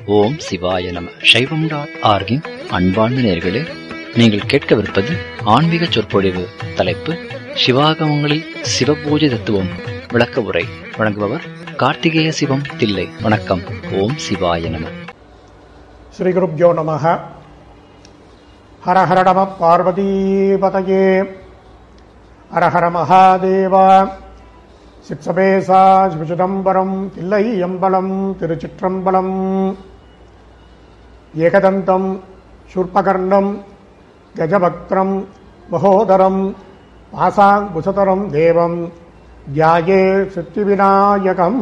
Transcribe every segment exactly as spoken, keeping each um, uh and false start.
ஓம் சிவாய நம. சைவம் டாட் ஆர்கின் அன்பார்ந்த நேயர்களே, நீங்கள் கேட்கவிருப்பது ஆன்மீக சொற்பொழிவு. தலைப்பு சிவாகமங்களில் சிவபூஜை தத்துவம் விளக்க உரை. வழங்குபவர் கார்த்திகேய சிவம் தில்லை. வணக்கம். ஓம் சிவாய நம. ஸ்ரீ குருப்யோ நமஹ. ஹர ஹர நம பார்வதீபதயே. ஹர ஹர மகாதேவா. சிற்சபேசா சிவசிதம்பரம் தில்லை எம்பலம் திருச்சிற்றம்பலம். ஏகதந்தம் சூர்பகர்ணம் கஜபக்திரம் மகோதரம் பாசாங்குசதரம் தேவம் தியாயே சித்தி விநாயகம்.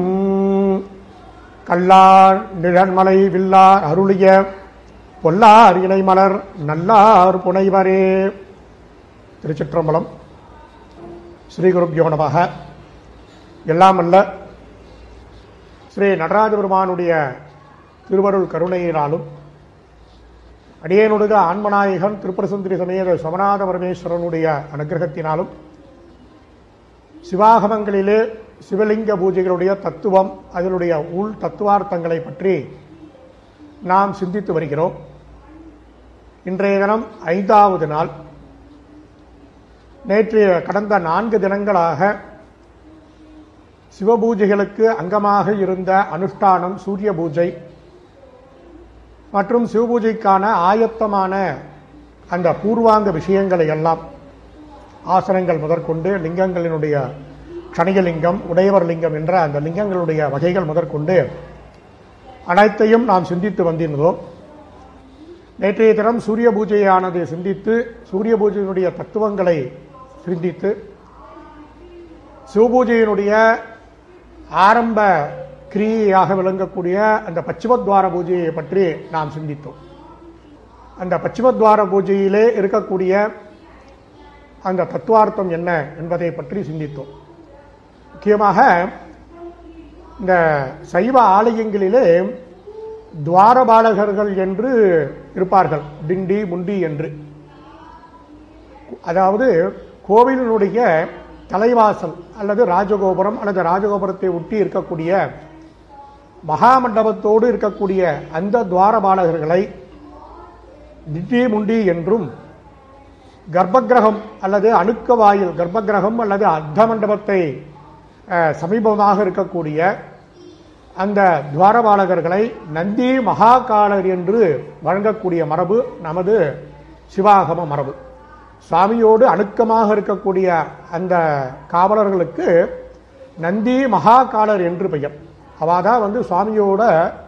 கல்லார் நிழன்மலை வில்லார் அருளிய பொல்லார் இணைமலர் நல்லார் புனைவரே. திருச்சிற்றம்பலம். ஸ்ரீ குருப்யோ நமஹ. எல்லாம் அல்ல ஸ்ரீ நடராஜ பெருமானுடைய திருவருள் கருணையினாலும் அடியேனுடைய ஆன்மநாயகன் திருப்பரசுந்தரி சமேத சோமநாத பரமேஸ்வரனுடைய அனுகிரகத்தினாலும் சிவாகமங்களிலே சிவலிங்க பூஜைகளுடைய தத்துவம், அதனுடைய உள் தத்துவார்த்தங்களை பற்றி நாம் சிந்தித்து வருகிறோம். இன்றைய தினம் ஐந்தாவது நாள். நேற்று கடந்த நான்கு தினங்களாக சிவபூஜைகளுக்கு அங்கமாக இருந்த அனுஷ்டானம் சூரிய பூஜை மற்றும் சிவபூஜைக்கான ஆயத்தமான அந்த பூர்வாங்க விஷயங்களை எல்லாம், ஆசனங்கள் முதற்கொண்டு லிங்கங்களினுடைய கணிகலிங்கம், உடையவர் லிங்கம் என்ற அந்த லிங்கங்களுடைய வகைகள் முதற்கொண்டு அனைத்தையும் நாம் சிந்தித்து வந்திருந்தோம். நேற்றைய தினம் சூரிய பூஜையானது சிந்தித்து சூரிய பூஜையினுடைய தத்துவங்களை சிந்தித்து சிவபூஜையினுடைய ஆரம்ப கிரியையாக விளங்கக்கூடிய அந்த பச்சிமத்வார பூஜையை பற்றி நாம் சிந்தித்தோம். அந்த பச்சிமத்வார பூஜையிலே இருக்கக்கூடிய அந்த தத்துவார்த்தம் என்ன என்பதை பற்றி சிந்தித்தோம். முக்கியமாக இந்த சைவ ஆலயங்களிலே துவாரபாலகர்கள் என்று இருப்பார்கள், டிண்டி முண்டி என்று. அதாவது கோவிலினுடைய தலைவாசல் அல்லது ராஜகோபுரம் அல்லது ராஜகோபுரத்தை ஒட்டி இருக்கக்கூடிய மகாமண்டபத்தோடு இருக்கக்கூடிய அந்த துவாரபாலகர்களை டிண்டி முண்டி என்றும், கர்ப்பகிரகம் அல்லது அணுக்க வாயில் கர்ப்பகிரகம் அல்லது அர்த்த மண்டபத்தை சமீபமாக இருக்கக்கூடிய அந்த துவாரபாலகர்களை நந்தி மகாகாலர் என்று வழங்கக்கூடிய மரபு நமது சிவாகம மரபு. சுவாமியோடு அணுக்கமாக இருக்கக்கூடிய அந்த காவலர்களுக்கு நந்தி மகாகாலர் என்று பெயர். அவாதான் வந்து சுவாமியோட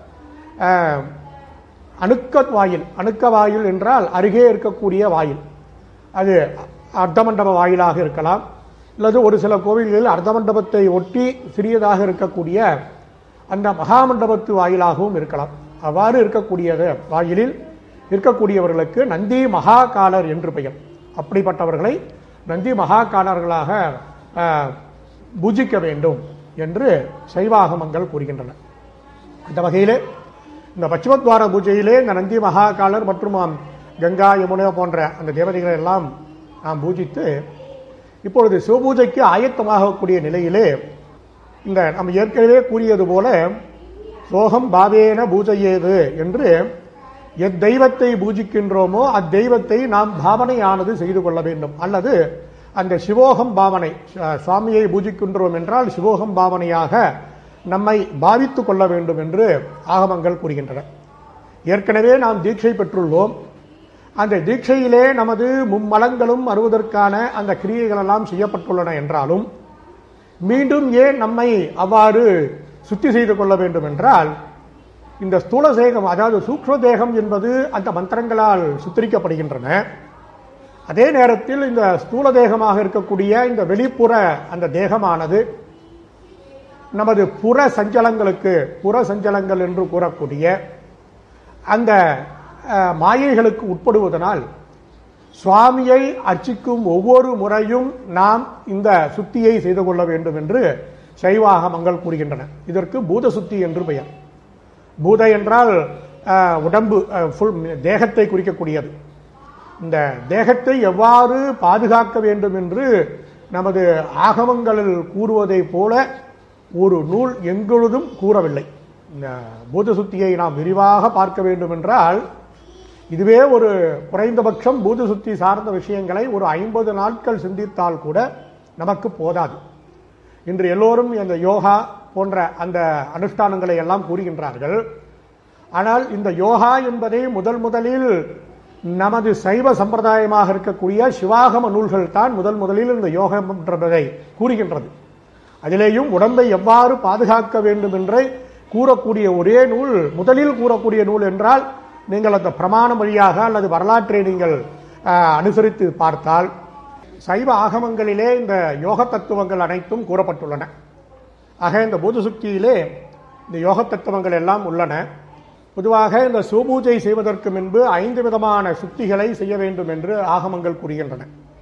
அணுக்க வாயில். அணுக்க வாயில் என்றால் அருகே இருக்கக்கூடிய வாயில். அது அர்த்தமண்டப வாயிலாக இருக்கலாம், அல்லது ஒரு சில கோவில்களில் அர்த்தமண்டபத்தை ஒட்டி சிறியதாக இருக்கக்கூடிய அந்த மகாமண்டபத்து வாயிலாகவும் இருக்கலாம். அவ்வாறு இருக்கக்கூடிய வாயிலில் இருக்கக்கூடியவர்களுக்கு நந்தி மகாகாலர் என்று பெயர். அப்படிப்பட்டவர்களை நந்தி மகாகாலர்களாக பூஜிக்க வேண்டும் என்று சைவாகமங்கள் கூறுகின்றன. இந்த வகையிலே இந்த பச்சிமத்வார பூஜையிலே இந்த நந்தி மகாகாலர் மற்றும் கங்கா யமுனா போன்ற அந்த தேவதைகளை எல்லாம் நாம் பூஜித்து இப்பொழுது சிவபூஜைக்கு ஆயத்தமாகக்கூடிய நிலையிலே இந்த நம்ம ஏற்கனவே கூறியது போல சோகம் பாவேன பூஜையேது என்று எத்தெய்வத்தை பூஜிக்கின்றோமோ அத்தெய்வத்தை நாம் பாவனையானது செய்து கொள்ள வேண்டும். அல்லது அந்த சிவோகம் பாவனை, சுவாமியை பூஜிக்கின்றோம் என்றால் சிவோகம் பாவனையாக நம்மை பாவித்துக் கொள்ள வேண்டும் என்று ஆகமங்கள் கூறுகின்றன. ஏற்கனவே நாம் தீட்சை பெற்றுள்ளோம். அந்த தீட்சையிலே நமது மும்மலங்களும் வருவதற்கான அந்த கிரியைகள் எல்லாம் செய்யப்பட்டுள்ளன என்றாலும் மீண்டும் ஏன் நம்மை அவ்வாறு சுத்தி செய்து கொள்ள வேண்டும் என்றால், இந்த ஸ்தூல தேகம் அதாவது சூக்ஷ்ம தேகம் என்பது அந்த மந்திரங்களால் சுத்திரிக்கப்படுகின்றன. அதே நேரத்தில் இந்த ஸ்தூல தேகமாக இருக்கக்கூடிய இந்த வெளிப்புற அந்த தேகமானது நமது புற சஞ்சலங்களுக்கு, புற சஞ்சலங்கள் என்று கூறக்கூடிய அந்த மாயைகளுக்கு உட்படுவதனால் சுவாமியை அர்ச்சிக்கும் ஒவ்வொரு முறையும் நாம் இந்த சுத்தியை செய்து கொள்ள வேண்டும் என்று சைவாகமங்கள் கூறுகின்றன. இதற்கு பூத சுத்தி என்று பெயர். பூத என்றால் உடம்பு, ஃபுல் தேகத்தை குறிக்கக்கூடியது. இந்த தேகத்தை எவ்வாறு பாதுகாக்க வேண்டும் என்று நமது ஆகமங்களில் கூறுவதை போல ஒரு நூல் எங்கொழுதும் கூறவில்லை. இந்த பூத சுத்தியை நாம் விரிவாக பார்க்க வேண்டும் என்றால் இதுவே ஒரு குறைந்தபட்சம் பூத சுத்தி சார்ந்த விஷயங்களை ஒரு ஐம்பது நாட்கள் சிந்தித்தால் கூட நமக்கு போதாது. இன்று எல்லோரும் இந்த யோகா போன்ற அந்த அனுஷ்டானங்களை எல்லாம் கூறுகின்றார்கள். ஆனால் இந்த யோகா என்பதை முதல் முதலில் நமது சைவ சம்பிரதாயமாக இருக்கக்கூடிய சிவாகம நூல்கள் தான் முதல் முதலில் இந்த யோகம் என்பதை கூறுகின்றது. அதிலேயும் உடம்பை எவ்வாறு பாதுகாக்க வேண்டும் என்று கூறக்கூடிய ஒரே நூல், முதலில் கூறக்கூடிய நூல் என்றால் நீங்கள் அந்த பிரமாணம் வழியாக அல்லது வரலாற்றை நீங்கள் அனுசரித்து பார்த்தால் சைவ ஆகமங்களிலே இந்த யோக தத்துவங்கள் அனைத்தும் கூறப்பட்டுள்ளன. ஆக இந்த பூத சுத்தியிலே இந்த யோக தத்துவங்கள் எல்லாம் உள்ளன. பொதுவாக இந்த சிவபூஜை செய்வதற்கு முன்பு ஐந்து விதமான சுத்திகளை செய்ய வேண்டும் என்று ஆகமங்கள் கூறுகின்றன.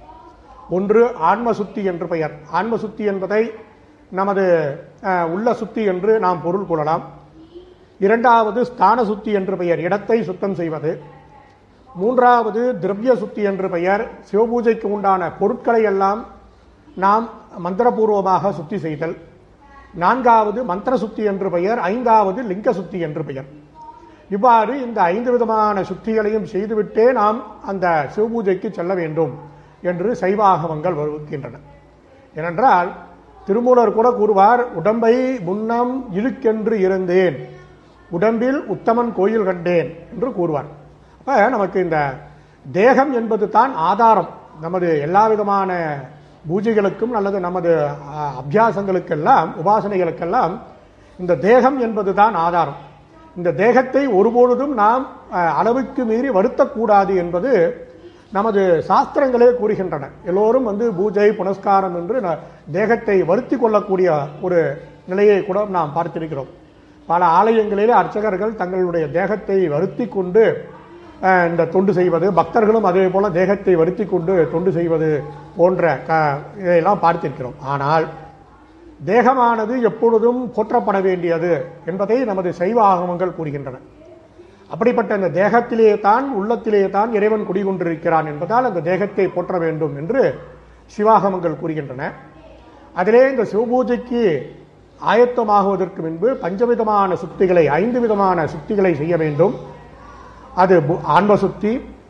ஒன்று ஆன்ம சுத்தி என்று பெயர். ஆன்ம சுத்தி என்பதை நமது உள்ள சுத்தி என்று நாம் பொருள் கொள்ளலாம். இரண்டாவது ஸ்தான சுத்தி என்று பெயர், இடத்தை சுத்தம் செய்வது. மூன்றாவது திரவிய சுத்தி என்று பெயர், சிவபூஜைக்கு உண்டான பொருட்களை எல்லாம் நாம் மந்திரபூர்வமாக சுத்தி செய்தல். நான்காவது மந்திர சுத்தி என்று பெயர். ஐந்தாவது லிங்க சுத்தி என்று பெயர். இவ்வாறு இந்த ஐந்து விதமான சுத்திகளையும் செய்துவிட்டே நாம் அந்த சிவபூஜைக்கு செல்ல வேண்டும் என்று சைவாகமங்கள் வகுக்கின்றன. ஏனென்றால் திருமூலர் கூட கூறுவார், உடம்பை முன்னம் இழுக்கென்று இருந்தேன், உடம்பில் உத்தமன் கோயில் கண்டேன் என்று கூறுவார். அப்ப நமக்கு இந்த தேகம் என்பது தான் ஆதாரம். நமது எல்லா விதமான பூஜைகளுக்கும் அல்லது நமது அபியாசங்களுக்கெல்லாம் உபாசனைகளுக்கெல்லாம் இந்த தேகம் என்பது தான் ஆதாரம். இந்த தேகத்தை ஒருபொழுதும் நாம் அளவுக்கு மீறி வருத்தக்கூடாது என்பது நமது சாஸ்திரங்களே கூறுகின்றன. எல்லோரும் வந்து பூஜை புனஸ்காரம் என்று தேகத்தை வருத்தி கொள்ளக்கூடிய ஒரு நிலையை கூட நாம் பார்த்திருக்கிறோம். பல ஆலயங்களிலே அர்ச்சகர்கள் தங்களுடைய தேகத்தை வருத்தி கொண்டு இந்த தொண்டு செய்வது, பக்தர்களும் அதே போல தேகத்தை வருத்தி கொண்டு தொண்டு செய்வது போன்ற இதையெல்லாம் பார்த்திருக்கிறோம். ஆனால் தேகமானது எப்பொழுதும் போற்றப்பட வேண்டியது என்பதை நமது சைவ ஆகமங்கள் கூறுகின்றன. அப்படிப்பட்ட அந்த தேகத்திலே தான் உள்ளத்திலே தான் இறைவன் குடிகொண்டிருக்கிறான் என்பதால் அந்த தேகத்தை போற்ற வேண்டும் என்று சிவாகமங்கள் கூறுகின்றன. அதிலே இந்த சிவபூஜைக்கு ஆயத்தமாகுவதற்கு முன்பு பஞ்சவிதமான சுத்திகளை, ஐந்து விதமான சுத்திகளை செய்ய வேண்டும். அது ஆன்ம சுத்தி,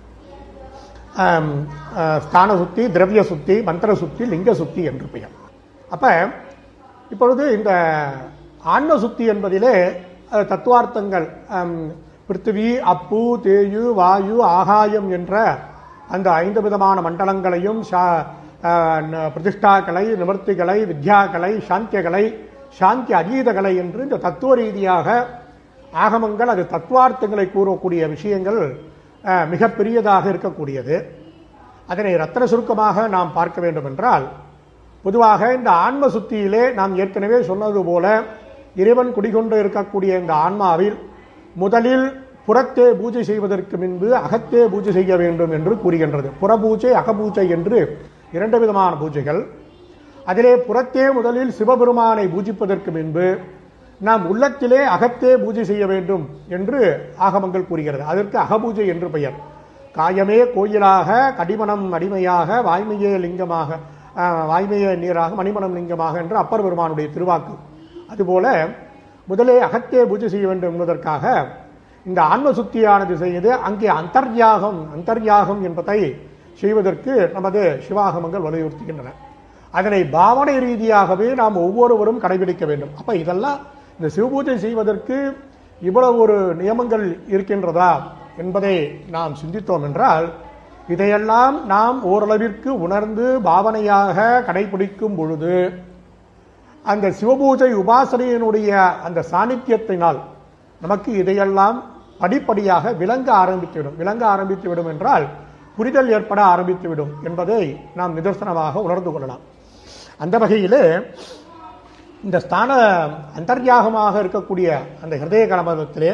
ஸ்தான சுத்தி, திரவிய சுத்தி, மந்திர சுத்தி, லிங்க சுத்தி என்று பெயர். அப்ப இப்பொழுது இந்த ஆன்ம சுத்தி என்பதிலே தத்துவார்த்தங்கள் பிருத்திவி, அப்பு, தேயு, வாயு, ஆகாயம் என்ற அந்த ஐந்து விதமான மண்டலங்களையும் பிரதிஷ்டாக்களை, நிவர்த்திகளை, வித்யாக்களை, சாந்தியகளை, சாந்தி அதீதகளை என்று இந்த தத்துவ ரீதியாக ஆகமங்கள் அது தத்துவார்த்தங்களை கூறக்கூடிய விஷயங்கள் மிக பெரியதாக இருக்கக்கூடியது. அதனை ரத்தன சுருக்கமாக நாம் பார்க்க வேண்டும் என்றால், பொதுவாக இந்த ஆன்ம சுத்தியிலே நாம் ஏற்கனவே சொன்னது போல இறைவன் குடிகொண்டு இருக்கக்கூடிய இந்த ஆன்மாவில் முதலில் புறத்தே பூஜை செய்வதற்கு முன்பு அகத்தே பூஜை செய்ய வேண்டும் என்று கூறுகின்றது. புறபூஜை, அகபூஜை என்று இரண்டு விதமான பூஜைகள். அதிலே புறத்தே முதலில் சிவபெருமானை பூஜிப்பதற்கு முன்பு நாம் உள்ளத்திலே அகத்தே பூஜை செய்ய வேண்டும் என்று ஆகமங்கள் கூறுகிறது. அதற்கு அகபூஜை என்று பெயர். காயமே கோயிலாக, கடிமணம் அடிமையாக, வாய்மையே லிங்கமாக, வாய்மையே நீராக, மணிமணம் லிங்கமாக என்று அப்பர் பெருமானுடைய திருவாக்கு. அதுபோல முதலே அகத்தே பூஜை செய்ய வேண்டும் என்பதற்காக இந்த ஆன்ம சுத்தியானது செய்து அங்கே அந்தர்யாகம் அந்தர்யாகம் என்பதை செய்வதற்கு நமது சிவாகமங்கள் வலியுறுத்துகின்றன. அதனை பாவனை ரீதியாகவே நாம் ஒவ்வொருவரும் கடைபிடிக்க வேண்டும். அப்ப இதெல்லாம் இந்த சிவபூஜை செய்வதற்கு இவ்வளவு ஒரு நியமங்கள் இருக்கின்றதா என்பதை நாம் சிந்தித்தோம் என்றால், இதையெல்லாம் நாம் ஓரளவிற்கு உணர்ந்து பாவனையாக கடைபிடிக்கும் பொழுது அந்த சிவபூஜை உபாசனையினுடைய அந்த சாநித்தியத்தினால் நமக்கு இதையெல்லாம் படிப்படியாக விளங்க ஆரம்பித்துவிடும். விளங்க ஆரம்பித்துவிடும் என்றால் புரிதல் ஏற்பட ஆரம்பித்துவிடும் என்பதை நாம் நிதர்சனமாக உணர்ந்து கொள்ளலாம். அந்த வகையிலே இந்த ஸ்தான அந்தர்யாகமாக இருக்கக்கூடிய அந்த ஹிருதய கலமதத்திலே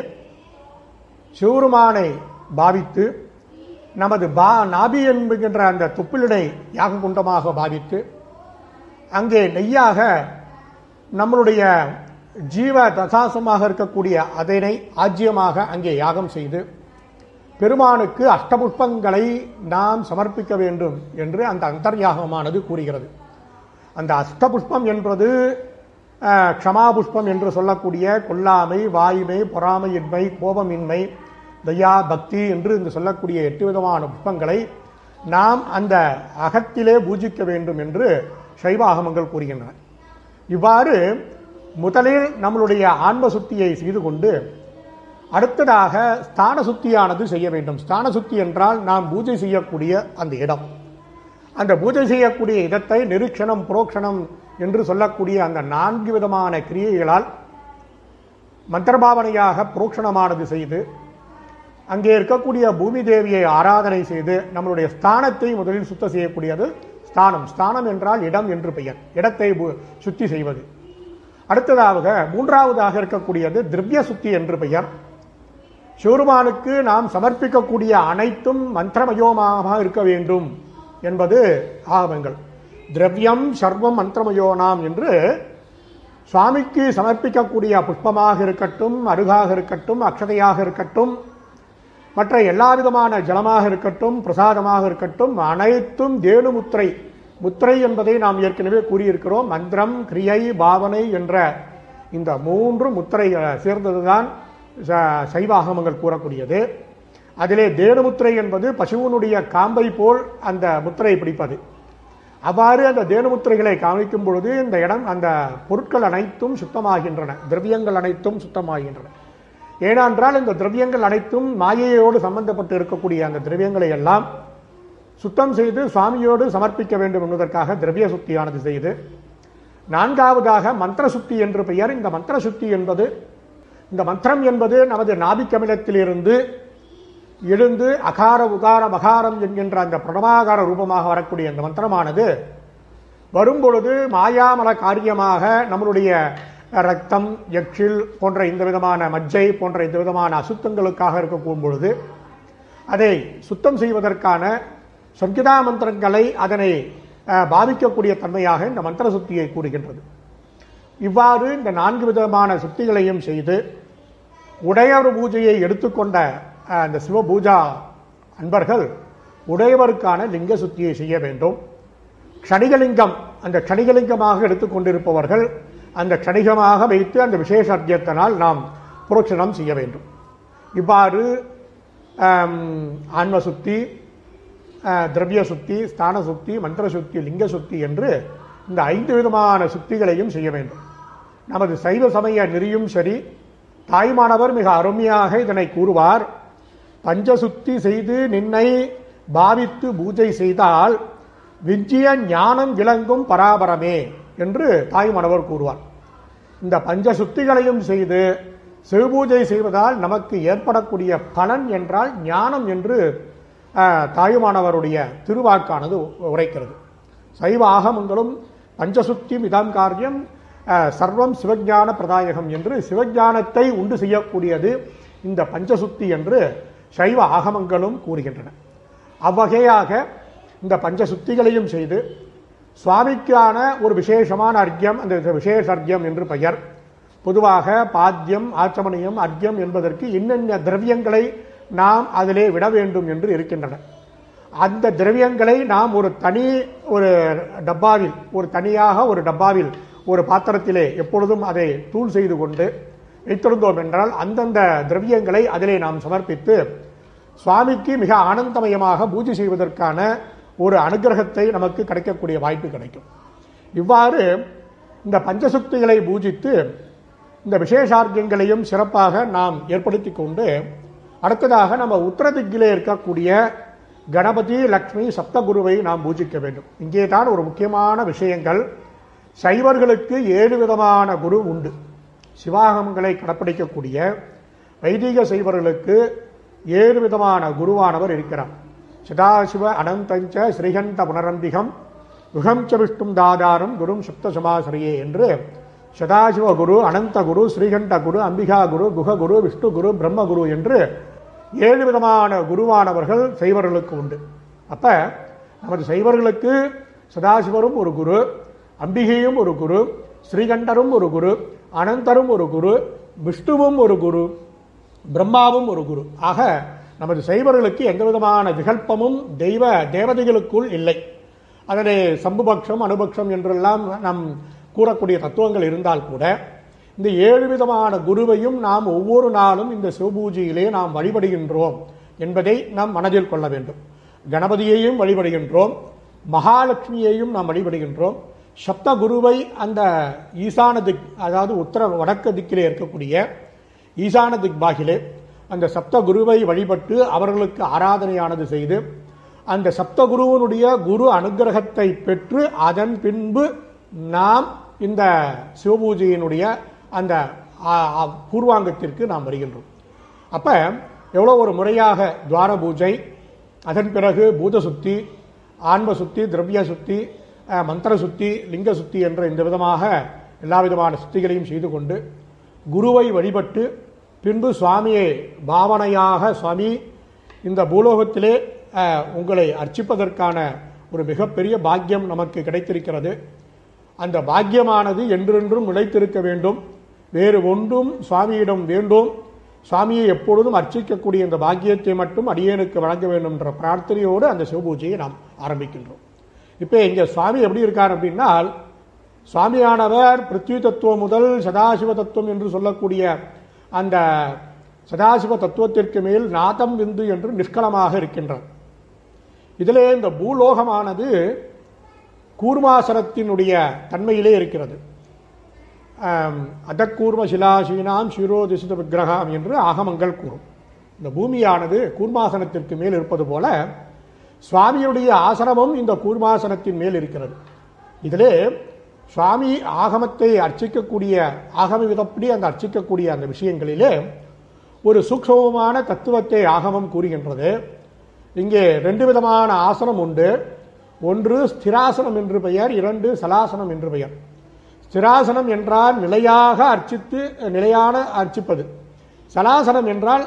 சிவருமானை பாவித்து நமது பா நாபி என்கின்ற அந்த துப்பிலிடை யாக குண்டமாக பாவித்து அங்கே நெய்யாக நம்மளுடைய ஜீவ தசாசமாக இருக்கக்கூடிய அதனை ஆஜ்யமாக அங்கே யாகம் செய்து பெருமானுக்கு அஷ்டபுஷ்பங்களை நாம் சமர்ப்பிக்க வேண்டும் என்று அந்த அந்தர்யாகமானது கூறுகிறது. அந்த அஷ்டபுஷ்பம் என்பது க்ஷமா புஷ்பம் என்று சொல்லக்கூடிய கொல்லாமை, வாய்மை, பொறாமையின்மை, கோபமின்மை, தயா, பக்தி என்று இந்த சொல்லக்கூடிய எட்டு விதமான புஷ்பங்களை நாம் அந்த அகத்திலே பூஜிக்க வேண்டும் என்று சைவ ஆகமங்கள் கூறுகின்றன. இவ்வாறு முதலில் நம்மளுடைய ஆன்ம சுத்தியை செய்து கொண்டு அடுத்ததாக ஸ்தான சுத்தியானது செய்ய வேண்டும். ஸ்தான சுத்தி என்றால் நாம் பூஜை செய்யக்கூடிய அந்த இடம், அந்த பூஜை செய்யக்கூடிய இடத்தை நிரீட்சணம், புரோக்ஷணம் என்று சொல்லக்கூடிய அந்த நான்கு விதமான கிரியைகளால் மந்திரபாவனையாக புரோக்ஷணமானது செய்து அங்கே இருக்கக்கூடிய பூமி தேவியை ஆராதனை செய்து நம்மளுடைய ஸ்தானத்தை முதலில் சுத்தம் செய்யக்கூடியது ஸ்தானம். ஸ்தானம் என்றால் இடம் என்று பெயர், இடத்தை சுத்தி செய்வது. அடுத்ததாக மூன்றாவதாக இருக்கக்கூடியது திரவிய சுத்தி என்று பெயர். சிவருமானுக்கு நாம் சமர்ப்பிக்கக்கூடிய அனைத்தும் மந்திரமயோமாக இருக்க வேண்டும் என்பது ஆகமங்கள். திரவியம் சர்வம் மந்திரமயோனாம் என்று சுவாமிக்கு சமர்ப்பிக்கக்கூடிய புஷ்பமாக இருக்கட்டும், அருகாக இருக்கட்டும், அக்ஷதையாக இருக்கட்டும், மற்ற எல்லா விதமான ஜலமாக இருக்கட்டும், பிரசாதமாக இருக்கட்டும், அனைத்தும் தேனு முத்திரை. முத்திரை என்பதை நாம் ஏற்கனவே கூறியிருக்கிறோம். மந்திரம், கிரியை, பாவனை என்ற இந்த மூன்று முத்திரை சேர்ந்ததுதான் சைவாகமங்கள் கூறக்கூடியது. அதிலே தேனுமுத்திரை என்பது பசுவனுடைய காம்பை போல் அந்த முத்திரை பிடிப்பது. அவ்வாறு அந்த தேனுமுத்திரைகளை காமிக்கும் பொழுது இந்த இடம், அந்த பொருட்கள் அனைத்தும் சுத்தமாகின்றன, திரவியங்கள் அனைத்தும் சுத்தமாகின்றன. ஏனென்றால் இந்த திரவியங்கள் அனைத்தும் மாயையோடு சம்பந்தப்பட்டு இருக்கக்கூடிய அந்த திரவியங்களை எல்லாம் சுத்தம் செய்து சுவாமியோடு சமர்ப்பிக்க வேண்டும் என்பதற்காக திரவிய சுத்தியானது செய்து, நான்காவதாக மந்திர சுத்தி என்று பெயர். இந்த மந்திர சுத்தி என்பது, இந்த மந்திரம் என்பது நமது நாபிக்கமிலத்திலிருந்து எழுந்து அகார உகார மகாரம் என்கின்ற அந்த பிரணவாகார ரூபமாக வரக்கூடிய அந்த மந்திரமானது வரும்பொழுது மாயாமல காரியமாக நம்மளுடைய ரத்தம், எச்சில் போன்ற இந்த விதமான மஜ்ஜை போன்ற இந்த விதமான அசுத்தங்களுக்காக இருக்கக்கூடும் பொழுது அதை சுத்தம் செய்வதற்கான சங்கீதா மந்திரங்களை அதனை பாவிக்கக்கூடிய தன்மையாக இந்த மந்திர சுத்தியை கூறுகின்றது. இவ்வாறு இந்த நான்கு விதமான சுத்திகளையும் செய்து உடையவர் பூஜையை எடுத்துக்கொண்ட அந்த சிவ பூஜா அன்பர்கள் உடையவருக்கான லிங்க சுத்தியை செய்ய வேண்டும். க்ஷணிகலிங்கம், அந்த க்ஷணிகலிங்கமாக எடுத்துக்கொண்டிருப்பவர்கள் அந்த க்ஷணிகமாக வைத்து அந்த விசேஷ அர்த்தியத்தினால் நாம் புரோட்சணம் செய்ய வேண்டும். இவ்வாறு ஆன்ம சுத்தி, திரவிய சுத்தி, ஸ்தான சுத்தி, மந்திர சுத்தி, லிங்க சுத்தி என்று இந்த ஐந்து விதமான சுத்திகளையும் செய்ய வேண்டும். நமது சைவ சமய நெறியும் சரி, தாய்மானவர் மிக அருமையாக இதனை கூறுவார். பஞ்சசுத்தி செய்து நின்னை பாவித்து பூஜை செய்தால் விஜய ஞானம் விளங்கும் பராபரமே என்று தாய்மானவர் கூறுவார். இந்த பஞ்ச சுத்திகளையும் செய்து சிவபூஜை செய்வதால் நமக்கு ஏற்படக்கூடிய பலன் என்றால் ஞானம் என்று தாயுமானவருடைய திருவாக்கானது உரைக்கிறது. சைவ ஆகமங்களும் பஞ்சசுத்தி மிதாம் காரியம் சர்வம் சிவஞான பிரதாயகம் என்று சிவஞானத்தை உண்டு செய்யக்கூடியது இந்த பஞ்சசுத்தி என்று சைவ ஆகமங்களும் கூறுகின்றன. அவ்வகையாக இந்த பஞ்சசுத்திகளையும் செய்து சுவாமிக்கான ஒரு விசேஷமான அர்க்கியம், அந்த விசேஷ அர்க்கியம் என்று பெயர். பொதுவாக பாத்தியம், ஆச்சமணியம், அர்க்கியம் என்பதற்கு இன்னென்ன திரவியங்களை நாம் அதிலே விட வேண்டும் என்று இருக்கின்றன. அந்த திரவியங்களை நாம் ஒரு தனி ஒரு டப்பாவில், ஒரு தனியாக ஒரு டப்பாவில், ஒரு பாத்திரத்திலே எப்பொழுதும் அதை தூள் செய்து கொண்டு வைத்திருந்தோம் என்றால் அந்தந்த திரவியங்களை அதிலே நாம் சமர்ப்பித்து சுவாமிக்கு மிக ஆனந்தமயமாக பூஜை செய்வதற்கான ஒரு அனுகிரகத்தை நமக்கு கிடைக்கக்கூடிய வாய்ப்பு கிடைக்கும். இவ்வாறு இந்த பஞ்சசுக்திகளை பூஜித்து இந்த விசேஷார்க்கியங்களையும் சிறப்பாக நாம் ஏற்படுத்தி கொண்டு அடுத்ததாக நம்ம உத்தரதிக்கிலே இருக்கக்கூடிய கணபதி, லக்ஷ்மி, சப்தகுருவை நாம் பூஜிக்க வேண்டும். இங்கே தான் ஒரு முக்கியமான விஷயங்கள். சைவர்களுக்கு ஏழு விதமான குரு உண்டு. சிவாகமங்களை கடைப்பிடிக்கக்கூடிய வைதிக சைவர்களுக்கு ஏழு விதமான குருவானவர் இருக்கிறார். சதாசிவ அனந்தஞ்ச ஸ்ரீகண்ட புனரம்பிகம் யுகம் ச விஷ்ணும் தாதாரம் குரும் சுப்த சமாசிரியே என்று சதாசிவ குரு, அனந்த குரு, ஸ்ரீகண்ட குரு, அம்பிகா குரு, குக குரு, விஷ்ணு குரு, பிரம்ம குரு என்று ஏழு விதமான குருவானவர்கள் சைவர்களுக்கு உண்டு. அப்ப நமது சைவர்களுக்கு சதாசிவரும் ஒரு குரு, அம்பிகையும் ஒரு குரு, ஸ்ரீகண்டரும் ஒரு குரு, அனந்தரும் ஒரு குரு, விஷ்ணுவும் ஒரு குரு, பிரம்மாவும் ஒரு குரு. ஆக நமது சைவர்களுக்கு எந்த விதமான விகல்பமும் தெய்வ தேவதைகளுக்குள் இல்லை. அதனை சம்புபக்ஷம், அனுபக்ஷம் என்றெல்லாம் நம் கூறக்கூடிய தத்துவங்கள் இருந்தால் கூட இந்த ஏழு விதமான குருவையும் நாம் ஒவ்வொரு நாளும் இந்த சிவபூஜையிலே நாம் வழிபடுகின்றோம் என்பதை நாம் மனதில் கொள்ள வேண்டும். கணபதியையும் வழிபடுகின்றோம், மகாலட்சுமியையும் நாம் வழிபடுகின்றோம். சப்த குருவை அந்த ஈசான திக், அதாவது உத்தர வடக்கு திக்கிலே இருக்கக்கூடிய ஈசான திக் பாகிலே அந்த சப்த குருவை வழிபட்டு அவர்களுக்கு ஆராதனையானது செய்து அந்த சப்த குருவனுடைய குரு அனுகிரகத்தை பெற்று அதன் பின்பு நாம் இந்த சிவபூஜையினுடைய அந்த பூர்வாங்கத்திற்கு நாம் வருகின்றோம். அப்ப எவ்வளோ ஒரு முறையாக துவார பூஜை, அதன் பிறகு பூத சுத்தி, ஆன்ம சுத்தி, திரவிய சுத்தி, மந்திர சுத்தி, லிங்க சுத்தி என்ற இந்த விதமாக எல்லா விதமான சுத்திகளையும் செய்து கொண்டு குருவை வழிபட்டு பின்பு சுவாமியை பாவனையாக சுவாமி இந்த பூலோகத்திலே உங்களை அர்ச்சிப்பதற்கான ஒரு மிகப்பெரிய பாக்கியம் நமக்கு கிடைத்திருக்கிறது. அந்த பாக்கியமானது என்றென்றும் நிலைத்திருக்க வேண்டும். வேறு ஒன்றும் சுவாமியிடம் வேண்டும். சுவாமியை எப்பொழுதும் அர்ச்சிக்கக்கூடிய இந்த பாக்கியத்தை மட்டும் அடியேனுக்கு வழங்க வேண்டும் என்ற பிரார்த்தனையோடு அந்த சிவபூஜையை நாம் ஆரம்பிக்கின்றோம். இப்போ இங்கே சுவாமி எப்படி இருக்கார் அப்படின்னால், சுவாமியானவர் பிருத்வி தத்துவம் முதல் சதாசிவ தத்துவம் என்று சொல்லக்கூடிய அந்த சதாசிவ தத்துவத்திற்கு மேல் நாதம் விந்து என்று நிஷ்கலமாக இருக்கின்றார். இதிலே இந்த பூலோகமானது கூர்மாசனத்தினுடைய தன்மையிலே இருக்கிறது. அதக்கூர்ம சிலாசீனாம் சிரோதிசித விக்கிரகாம் என்று ஆகமங்கள் கூறும். இந்த பூமியானது கூர்மாசனத்திற்கு மேல் இருப்பது போல சுவாமியுடைய ஆசனமும் இந்த கூர்மாசனத்தின் மேல் இருக்கிறது. இதிலே சுவாமி ஆகமத்தை அர்ச்சிக்கக்கூடிய ஆகம விதப்படி அந்த அர்ச்சிக்கக்கூடிய அந்த விஷயங்களிலே ஒரு சூக்ஷ்மமான தத்துவத்தை ஆகமம் கூறுகின்றது. இங்கே ரெண்டு விதமான ஆசனம் உண்டு. ஒன்று ஸ்திராசனம் என்று பெயர், இரண்டு சலாசனம் என்று பெயர். ஸ்திராசனம் என்றால் நிலையாக அர்ச்சித்து நிலையான அர்ச்சிப்பது. சலாசனம் என்றால்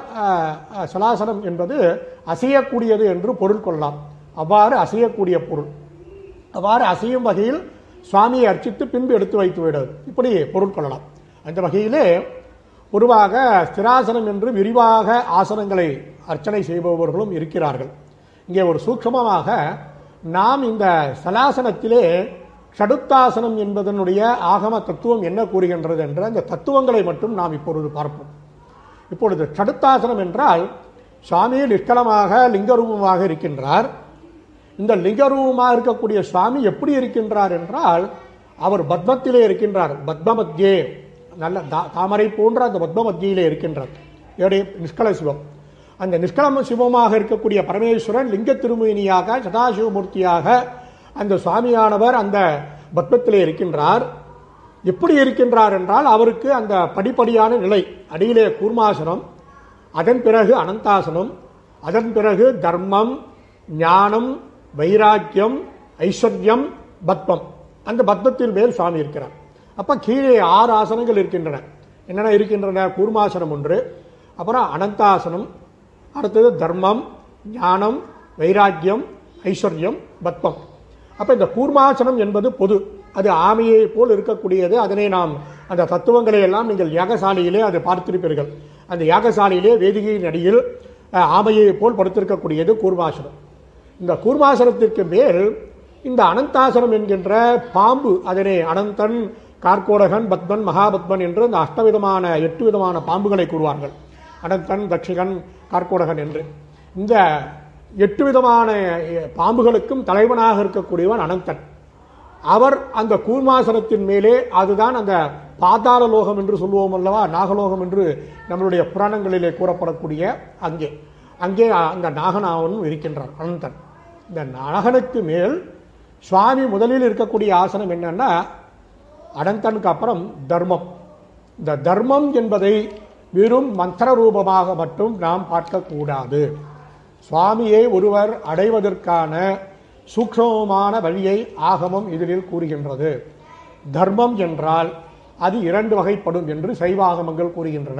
சலாசனம் என்பது அசையக்கூடியது என்று பொருள் கொள்ளலாம். அவ்வாறு அசையக்கூடிய பொருள், அவ்வாறு அசையும் வகையில் சுவாமியை அர்ச்சித்து பின்பு எடுத்து வைத்து விடுவது, இப்படி பொருள் கொள்ளலாம். அந்த வகையிலே பொதுவாக ஸ்திராசனம் என்று விரிவாக ஆசனங்களை அர்ச்சனை செய்பவர்களும் இருக்கிறார்கள். இங்கே ஒரு சூக்ஷ்மமாக நாம் இந்த சலாசனத்திலே ஷடுத்தாசனம் என்பதனுடைய ஆகம தத்துவம் என்ன கூறுகின்றது என்ற அந்த தத்துவங்களை மட்டும் நாம் இப்பொழுது பார்ப்போம். இப்பொழுது ஷடுத்தாசனம் என்றால் சுவாமி நிஷ்கலமாக லிங்கரூபமாக இருக்கின்றார். இந்த லிங்கரூபமாக இருக்கக்கூடிய சுவாமி எப்படி இருக்கின்றார் என்றால் அவர் பத்மத்திலே இருக்கின்றார். பத்மமத்தியே, நல்ல தாமரை போன்ற அந்த பத்மமத்தியிலே இருக்கின்றார் நிஷ்கல சிவம். அந்த நிஷ்கலம சிவமாக இருக்கக்கூடிய பரமேஸ்வரன் லிங்க திருமேனியாக சதாசிவமூர்த்தியாக அந்த சுவாமியானவர் அந்த பத்மத்திலே இருக்கின்றார். எப்படி இருக்கின்றார் என்றால் அவருக்கு அந்த படிப்படியான நிலை, அடியிலே கூர்மாசனம், அதன் பிறகு அனந்தாசனம், அதன் பிறகு தர்மம், ஞானம், வைராக்கியம், ஐஸ்வர்யம், பத்மம். அந்த பத்மத்தின் மேல் சுவாமி இருக்கிறார். அப்ப கீழே ஆறு ஆசனங்கள் இருக்கின்றன. என்னென்ன இருக்கின்றன? கூர்மாசனம் ஒன்று, அப்புறம் அனந்தாசனம், அடுத்தது தர்மம், ஞானம், வைராக்கியம், ஐஸ்வர்யம், பத்மம். அப்ப இந்த கூர்மாசனம் என்பது பொது, அது ஆமையை போல் இருக்கக்கூடியது. அதனை நாம் அந்த தத்துவங்களை எல்லாம் நீங்கள் யாகசாலையிலே அதை பார்த்திருப்பீர்கள். அந்த யாகசாலையிலே வேதிகையின் அடியில் ஆமையை போல் படுத்திருக்கக்கூடியது கூர்மாசனம். இந்த கூர்மாசனத்திற்கு மேல் இந்த அனந்தாசனம் என்கின்ற பாம்பு, அதனை அனந்தன், கார்கோடகன், பத்மன், மகாபத்மன் என்று இந்த அஷ்டவிதமான எட்டு விதமான பாம்புகளை கூறுவார்கள். அனந்தன், தட்சிகன், கார்கோடகன் என்று இந்த எட்டு விதமான பாம்புகளுக்கும் தலைவனாக இருக்கக்கூடியவன் அனந்தன். அவர் அந்த கூர்மாசனத்தின் மேலே, அதுதான் அந்த பாதாள லோகம் என்று சொல்லுவோம் அல்லவா, நாகலோகம் என்று நம்மளுடைய புராணங்களிலே கூறப்படக்கூடிய அங்கே அங்கே அந்த நாகனாவனும் இருக்கின்றான் அனந்தன். இந்த நாகனுக்கு மேல் சுவாமி முதலில் இருக்கக்கூடிய ஆசனம் என்னன்னா அனந்தனுக்கு அப்புறம் தர்மம். இந்த தர்மம் என்பதை வெறும் மந்திர ரூபமாக மட்டும் நாம் பார்க்கக்கூடாது. சுவாமியை ஒருவர் அடைவதற்கான சூக்ஷ்மமான வழியை ஆகமம் இதில் கூறுகின்றது. தர்மம் என்றால் அது இரண்டு வகைப்படும் என்று சைவாகமங்கள் கூறுகின்றன.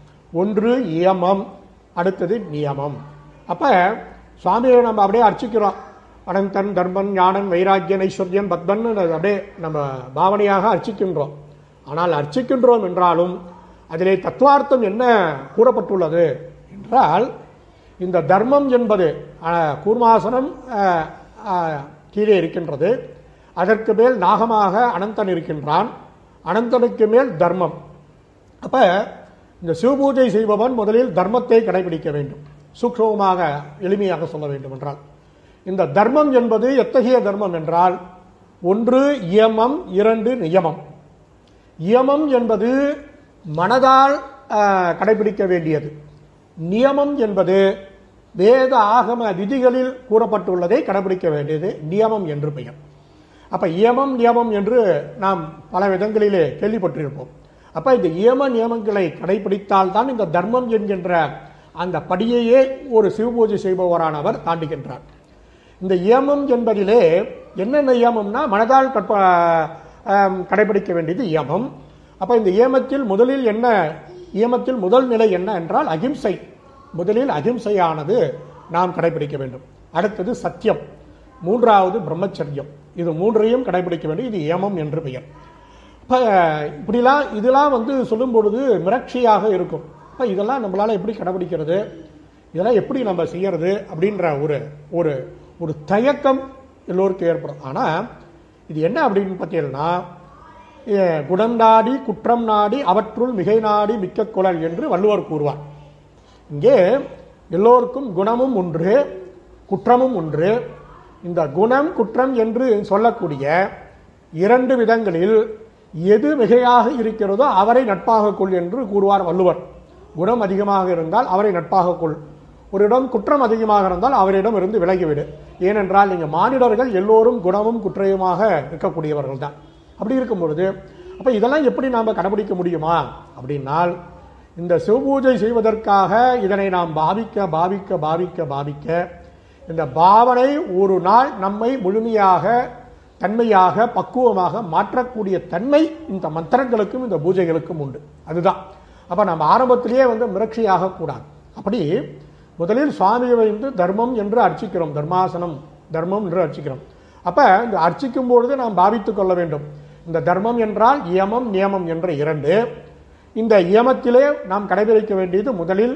ஒன்று இயமம், அடுத்தது நியமம். அப்ப சுவாமியை நம்ம அப்படியே அர்ச்சிக்கிறோம். அனந்தன், தர்மன், ஞானன், வைராக்கியன், ஐஸ்வர்யன், பத்மன் அப்படியே நம்ம பாவனையாக அர்ச்சிக்கின்றோம். ஆனால் அர்ச்சிக்கின்றோம் என்றாலும் அதிலே தத்துவார்த்தம் என்ன கூறப்பட்டுள்ளது என்றால், இந்த தர்மம் என்பது கூர்மாசனம் கீழே இருக்கின்றது. அதற்கு மேல் நாகமாக அனந்தன் இருக்கின்றான், அனந்தனுக்கு மேல் தர்மம். அப்ப இந்த சிவபூஜை செய்பவன் முதலில் தர்மத்தை கடைபிடிக்க வேண்டும். சூக்ஷ்மமாக எளிமையாக சொல்ல வேண்டும் என்றால் இந்த தர்மம் என்பது எத்தகைய தர்மம் என்றால், ஒன்று இயமம், இரண்டு நியமம். இயமம் என்பது மனதால் கடைபிடிக்க வேண்டியது. நியமம் என்பது வேத ஆகம விதிகளில் கூறப்பட்டுள்ளதை கடைபிடிக்க வேண்டியது நியமம் என்று பெயர். அப்ப இயமம் நியமம் என்று நாம் பல விதங்களிலே கேள்விப்பட்டிருப்போம். அப்ப இந்த இயம நியமங்களை கடைபிடித்தால் தான் இந்த தர்மம் என்கின்ற அந்த படியையே ஒரு சிவபூஜை செய்பவரானவர் தாண்டுகின்றார். இந்த இயமம் என்பதிலே என்னென்ன இயமம்னா மனதால் கடைபிடிக்க வேண்டியது இயமம். அப்ப இந்த இயமத்தில் முதலில் என்ன, இயமத்தில் முதல் நிலை என்ன என்றால் அகிம்சை. முதலில் அகிம்சையானது நாம் கடைபிடிக்க வேண்டும். அடுத்தது சத்தியம், மூன்றாவது பிரம்மச்சரியம். இது மூன்றையும் கடைபிடிக்க வேண்டும். இது இயமம் என்று பெயர். இப்போ இப்படிலாம் இதெல்லாம் வந்து சொல்லும் பொழுது மிரட்சியாக இருக்கும். இப்போ இதெல்லாம் நம்மளால எப்படி கடைபிடிக்கிறது, இதெல்லாம் எப்படி நம்ம செய்யறது அப்படின்ற ஒரு ஒரு ஒரு தயக்கம் எல்லோருக்கும் ஏற்படும். ஆனால் இது என்ன அப்படின்னு பார்த்தீங்கன்னா, குணம் நாடி குற்றம் நாடி அவற்றுள் மிகை நாடி மிக்க குழல் என்று வள்ளுவர் கூறுவார். இங்கே எல்லோருக்கும் குணமும் ஒன்று, குற்றமும் ஒன்று. இந்த குணம் குற்றம் என்று சொல்லக்கூடிய இரண்டு விதங்களில் எது மிகையாக இருக்கிறதோ அவரை நட்பாக கொள் என்று கூறுவார் வள்ளுவர். குணம் அதிகமாக இருந்தால் அவரை நட்பாக கொள், ஒரு இடம் குற்றம் அதிகமாக இருந்தால் அவரிடம் இருந்து விலகிவிடு. ஏனென்றால் நீங்க மானிடர்கள் எல்லோரும் குணமும் குற்றமுமாக இருக்கக்கூடியவர்கள் தான். அப்படி இருக்கும் பொழுது அப்ப இதெல்லாம் எப்படி நாம கடைபிடிக்க முடியுமா அப்படின்னால், இந்த சிவபூஜை செய்வதற்காக இதனை நாம் பாவிக்க பாவிக்க பாவிக்க பாவிக்க இந்த பாவனை ஒரு நாள் நம்மை முழுமையாக தன்மையாக பக்குவமாக மாற்றக்கூடிய தன்மை இந்த மந்திரங்களுக்கும் இந்த பூஜைகளுக்கும் உண்டு. அதுதான். அப்ப நம்ம ஆரம்பத்திலேயே வந்து மிரட்சியாக கூடாது. அப்படி முதலில் சுவாமியை வந்து தர்மம் என்று அர்ச்சிக்கிறோம், தர்மாசனம் தர்மம் என்று அர்ச்சிக்கிறோம். அப்ப இந்த அர்ச்சிக்கும் பொழுது நாம் பாவித்துக் கொள்ள வேண்டும். இந்த தர்மம் என்றால் இயமம் நியமம் என்ற இரண்டு. இந்த இயமத்திலே நாம் கடைபிடிக்க வேண்டியது முதலில்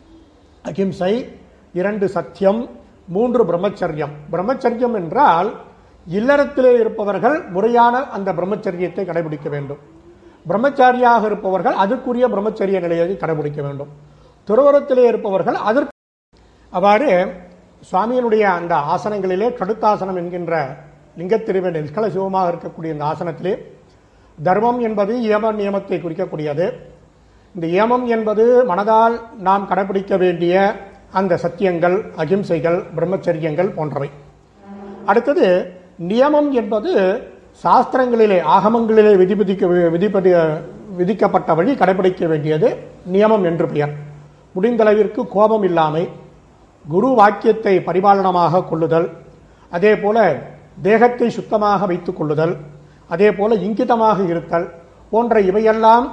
அகிம்சை, இரண்டு சத்தியம், மூன்று பிரம்மச்சரியம். பிரம்மச்சரியம் என்றால் இல்லறத்திலே இருப்பவர்கள் முறையான அந்த பிரம்மச்சரியத்தை கடைபிடிக்க வேண்டும். பிரம்மச்சாரியாக இருப்பவர்கள் அதற்குரிய பிரம்மச்சரிய நிலையை கடைபிடிக்க வேண்டும். துறவரத்திலே இருப்பவர்கள் அதற்கு அவ்வாறு சுவாமியினுடைய அந்த ஆசனங்களிலே கடுத்தாசனம் என்கின்ற லிங்கத்திருவே நிஷ்கல சிவமாக இருக்கக்கூடிய இந்த ஆசனத்திலே தர்மம் என்பது இயம நியமத்தை குறிக்கக்கூடியது. இந்த இயமம் என்பது மனதால் நாம் கடைபிடிக்க வேண்டிய அந்த சத்தியங்கள், அகிம்சைகள், பிரம்மச்சரியங்கள் போன்றவை. அடுத்தது நியமம் என்பது சாஸ்திரங்களிலே ஆகமங்களிலே விதிவிதிக்க விதிப்படி விதிக்கப்பட்ட வழி கடைபிடிக்க வேண்டியது நியமம் என்று பெயர். முடிந்தளவிற்கு கோபம் இல்லாமை, குரு வாக்கியத்தை பரிபாலனமாக கொள்ளுதல், அதே போல தேகத்தை சுத்தமாக வைத்துக் கொள்ளுதல், அதே போல இங்கிதமாக இருத்தல் போன்ற இவையெல்லாம்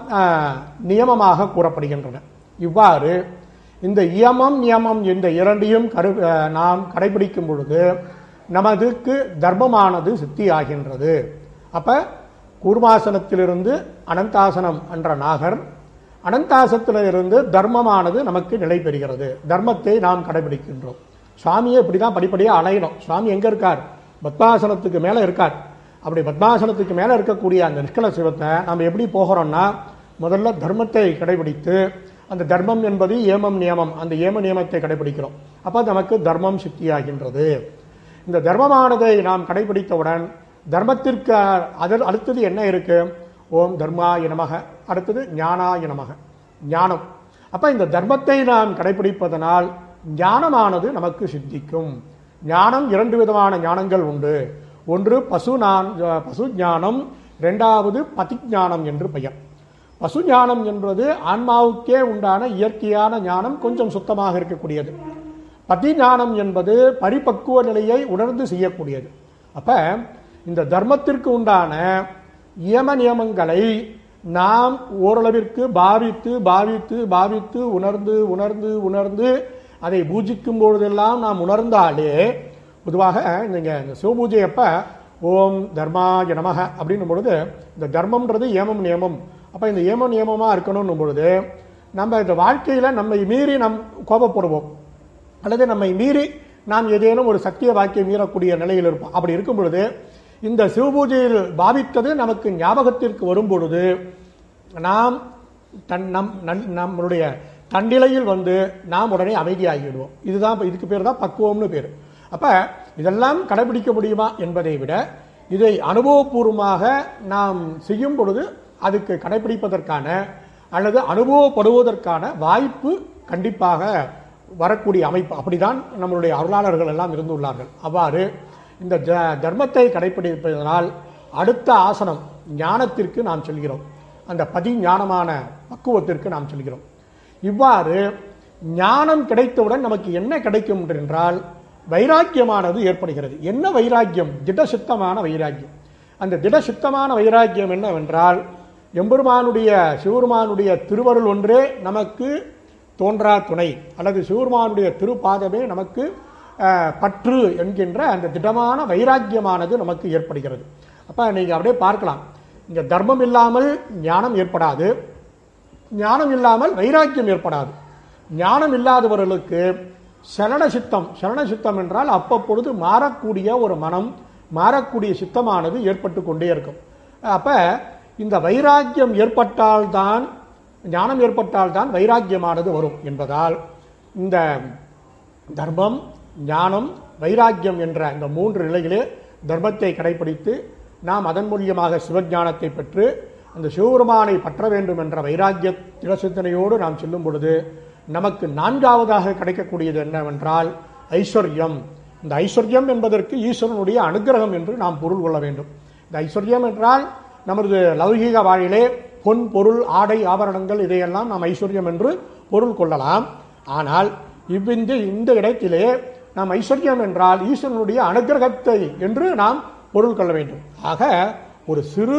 நியமமாக கூறப்படுகின்றன. இவ்வாறு இந்த இயமம் நியமம் இந்த இரண்டையும் கரு நாம் கடைபிடிக்கும் பொழுது நமதுக்கு தர்மமானது சித்தி ஆகின்றது. அப்ப கூர்மாசனத்திலிருந்து அனந்தாசனம் என்ற நாகர், அனந்தாசனத்திலிருந்து தர்மமானது நமக்கு நிலை பெறுகிறது. தர்மத்தை நாம் கடைபிடிக்கின்றோம். சுவாமியை இப்படிதான் படிப்படியாக அலையணும். சுவாமி எங்க இருக்கார்? பத்மாசனத்துக்கு மேல இருக்கார். அப்படி பத்மாசனத்துக்கு மேல இருக்கக்கூடிய அந்த நிஷ்கல சிவத்தை நாம் எப்படி போகிறோம்னா, முதல்ல தர்மத்தை கடைபிடித்து, அந்த தர்மம் என்பது ஏமம் நியமம், அந்த ஏம நியமத்தை கடைபிடிக்கிறோம். அப்ப நமக்கு தர்மம் சித்தியாகின்றது. இந்த தர்மமானதை நாம் கடைபிடித்தவுடன் தர்மத்திற்கு அதில் அடுத்தது என்ன இருக்கு? ஓம் தர்மாய நமக, அடுத்தது ஞானாய நமக, ஞானம். அப்ப இந்த தர்மத்தை நாம் கடைபிடிப்பதனால் ஞானமானது நமக்கு சித்திக்கும். ஞானம் இரண்டு விதமான ஞானங்கள் உண்டு. ஒன்று பசு பசு ஞானம், இரண்டாவது பதிஞானம் என்று பெயர். பசு ஞானம் என்பது ஆன்மாவுக்கே உண்டான இயற்கையான ஞானம், கொஞ்சம் சுத்தமாக இருக்கக்கூடியது. பதிஞானம் என்பது பரிபக்குவ நிலையை உணர்ந்து செய்யக்கூடியது. அப்ப இந்த தர்மத்திற்கு உண்டான நியம நியமங்களை நாம் ஓரளவிற்கு பாவித்து பாவித்து பாவித்து உணர்ந்து உணர்ந்து உணர்ந்து அதை பூஜிக்கும் பொழுதெல்லாம் நாம் உணர்ந்தாலே, பொதுவாக நீங்க இந்த சிவபூஜை அப்ப ஓம் தர்மாய நமக அப்படின்னும் பொழுது இந்த தர்மம்ன்றது ஏமம் நியமம். அப்ப இந்த ஏம நியமமா இருக்கணும் பொழுது நம்ம இந்த வாழ்க்கையில நம்மை மீறி நம் கோபப்படுவோம், அல்லது நம்மை மீறி நாம் ஏதேனும் ஒரு சத்திய வாக்கியம் மீறக்கூடிய நிலையில் இருப்போம். அப்படி இருக்கும் பொழுது இந்த சிவபூஜையில் பாவித்தது நமக்கு ஞாபகத்திற்கு வரும் பொழுது நாம் தன் நம் நம்மளுடைய தன்னிலையில் வந்து நாம் உடனே அமைதியாகிவிடுவோம். இதுதான் இதுக்கு பேர் தான் பக்குவம்னு பேர். அப்ப இதெல்லாம் கடைபிடிக்க முடியுமா என்பதை விட இதை அனுபவபூர்வமாக நாம் செய்யும் பொழுது அதுக்கு கடைபிடிப்பதற்கான அல்லது அனுபவப்படுவதற்கான வாய்ப்பு கண்டிப்பாக வரக்கூடிய அமைப்பு. அப்படிதான் நம்மளுடைய அருளாளர்கள் எல்லாம் இருந்துள்ளார்கள். அவ்வாறு இந்த தர்மத்தை கடைபிடிப்பதனால் அடுத்த ஆசனம் ஞானத்திற்கு நாம் செல்கிறோம். அந்த பதி ஞானமான பக்குவத்திற்கு நாம் செல்கிறோம். இவ்வாறு ஞானம் கிடைத்தவுடன் நமக்கு என்ன கிடைக்கும் என்றால் வைராக்கியமானது ஏற்படுகிறது. என்ன வைராக்கியம்? திடசித்தமான வைராக்கியம். அந்த திடசித்தமான வைராக்கியம் என்னவென்றால் எம்பெருமானுடைய சிவருமானுடைய திருவருள் ஒன்றே நமக்கு தோன்றா துணை, அல்லது சிவருமானுடைய திருப்பாதமே நமக்கு பற்று என்கின்ற அந்த திடமான வைராக்கியமானது நமக்கு ஏற்படுகிறது. அப்ப நீங்க அப்படியே பார்க்கலாம், இங்க தர்மம் இல்லாமல் ஞானம் ஏற்படாது, ஞானம் இல்லாமல் வைராக்கியம் ஏற்படாது. ஞானம் இல்லாதவர்களுக்கு சலன சித்தம், சலன சித்தம் என்றால் அப்பப்பொழுது மாறக்கூடிய ஒரு மனம், மாறக்கூடிய சித்தமானது ஏற்பட்டு கொண்டே இருக்கும். அப்ப இந்த வைராக்கியம் ஏற்பட்டால்தான், ஞானம் ஏற்பட்டால்தான் வைராக்கியமானது வரும் என்பதால் இந்த தர்மம், ஞானம், வைராக்கியம் என்ற இந்த மூன்று நிலைகளே தர்மத்தை கடைபிடித்து நாம் அதன் மூலியமாக சிவஞானத்தை பெற்று அந்த சிவபெருமானை பற்ற வேண்டும் என்ற வைராக்கிய திடசிந்தனையோடு நாம் செல்லும் பொழுது நமக்கு நான்காவதாக கிடைக்கக்கூடியது என்னவென்றால் ஐஸ்வர்யம். இந்த ஐஸ்வர்யம் என்பதற்கு ஈஸ்வரனுடைய அனுகிரகம் என்று நாம் பொருள் கொள்ள வேண்டும். இந்த ஐஸ்வர்யம் என்றால் நமது லௌகீக வாழ்விலே பொன் பொருள் ஆடை ஆபரணங்கள் இதையெல்லாம் நாம் ஐஸ்வர்யம் என்று பொருள் கொள்ளலாம். ஆனால் இவ்விந்த இந்த இடத்திலே நாம் ஐஸ்வர்யம் என்றால் ஈஸ்வரனுடைய அனுகிரகத்தை என்று நாம் பொருள் கொள்ள வேண்டும். ஆக ஒரு சிறு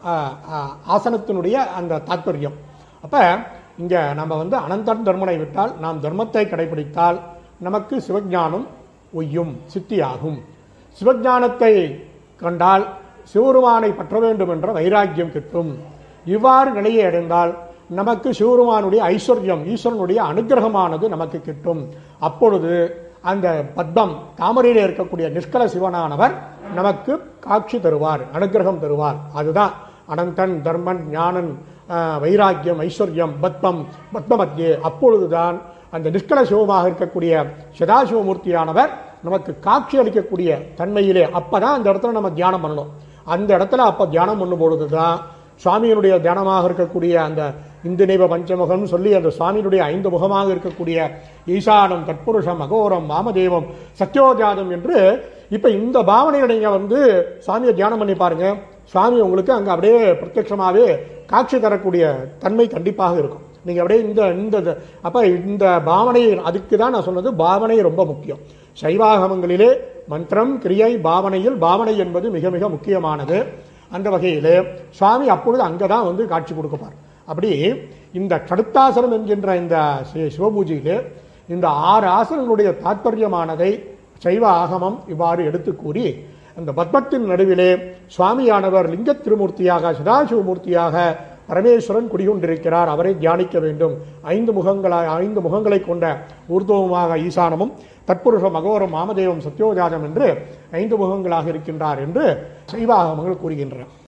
ஆசனத்தினுடைய அந்த தாற்பயம். அப்ப இங்க நம்ம வந்து அனந்தன் தர்மனை விட்டால், நாம் தர்மத்தை கடைபிடித்தால் நமக்கு சிவஞானம் ஒய்யும், சித்தியாகும். சிவஞானத்தை கண்டால் சிவருமானை பற்ற வேண்டும் என்ற வைராக்கியம் கிட்டும். இவ்வாறு நிலையை அடைந்தால் நமக்கு சிவருமானுடைய ஐஸ்வர்யம், ஈஸ்வரனுடைய அனுகிரகமானது நமக்கு கிட்டும். அப்பொழுது அந்த பத்மம், தாமரையிலே இருக்கக்கூடிய நிஷ்கல சிவனானவர் நமக்கு காட்சி தருவார், அனுகிரகம் தருவார். அதுதான் அனந்தன் தர்மன் ஞானன் வைராக்கியம் ஐஸ்வர்யம் பத்மம் பத்மமத்தியே. அப்பொழுதுதான் அந்த நிஷ்கல சிவமாக இருக்கக்கூடிய சதாசிவமூர்த்தியானவர் நமக்கு காட்சி அளிக்கக்கூடிய தன்மையிலே, அப்பதான் அந்த இடத்துல நம்ம தியானம் பண்ணணும். அந்த இடத்துல அப்ப தியானம் பண்ணும் பொழுதுதான் சுவாமியினுடைய தியானமாக இருக்கக்கூடிய அந்த இந்து நைவ பஞ்சமுகம் சொல்லி அந்த சுவாமியினுடைய ஐந்து முகமாக இருக்கக்கூடிய ஈசானம், தற்புருஷம், அகோரம், வாமதேவம், சத்யோஜாதம் என்று இப்ப இந்த பாவனையை நீங்க வந்து சுவாமியை தியானம் பண்ணி பாருங்க. சுவாமி உங்களுக்கு அங்க அப்படியே பிரத்யட்சமாவே காட்சி தரக்கூடிய தன்மை கண்டிப்பாக இருக்கும். நீங்க அப்படியே இந்த இந்த அப்ப இந்த பாவனை, அதுக்கு தான் நான் சொன்னது பாவனை ரொம்ப முக்கியம். சைவாகமங்களிலே மந்திரம், கிரியை, பாவனையில் பாவனை என்பது மிக மிக முக்கியமானது. அந்த வகையிலே சுவாமி அப்பொழுது அங்கதான் வந்து காட்சி கொடுப்பார். அப்படி இந்த கடுத்தாசனம் என்கின்ற இந்த சிவபூஜையிலே இந்த ஆறு ஆசனங்களுடைய தாற்பயமானதை சைவ ஆகமம் இவ்வாறு எடுத்து கூறி, அந்த பத்மத்தின் நடுவிலே சுவாமியானவர் லிங்க திருமூர்த்தியாக சதாசிவமூர்த்தியாக பரமேஸ்வரன் குடிகொண்டிருக்கிறார். அவரை தியானிக்க வேண்டும். ஐந்து முகங்களாய் ஐந்து முகங்களை கொண்ட ஊர்துவமாக ஈசானமும், தற்புருஷம், அகோரம், வாமதேவம், சத்யோஜாதம் என்று ஐந்து முகங்களாக இருக்கின்றார் என்று சைவ ஆகமங்கள் கூறுகின்றன.